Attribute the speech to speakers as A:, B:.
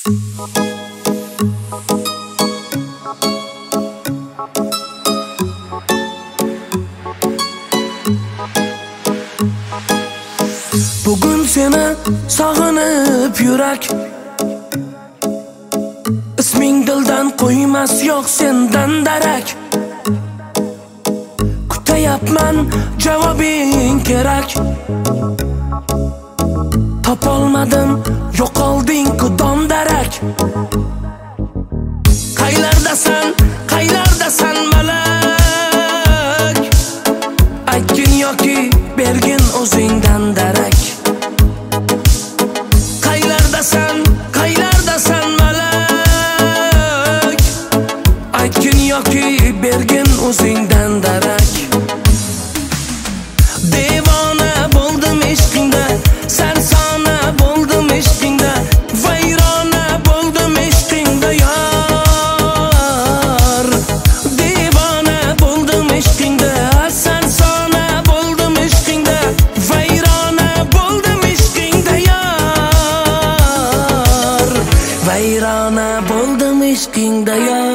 A: Bugun seni sog'inib yurak, isming dildan qo'ymas, yo'q sendan darak. Kutayapman, javobing kerak. Topolmadim, yo'qolding-ku dom-darak. Qaylardasan malak? Aytgin yoki bergin o'zingdan darak. Qaylardasan malak? Aytgin yoki bergin o'zingdan darak. Devona bo'ldim ishqingda, sarsona bo'ldim ishqingda, vayrona bo'ldim ishqingda yor. Devona bo'ldim ishqingda, sarsona bo'ldim ishqingda, vayrona bo'ldim ishqingda yor. Vayrona bo'ldim ishqingda yor.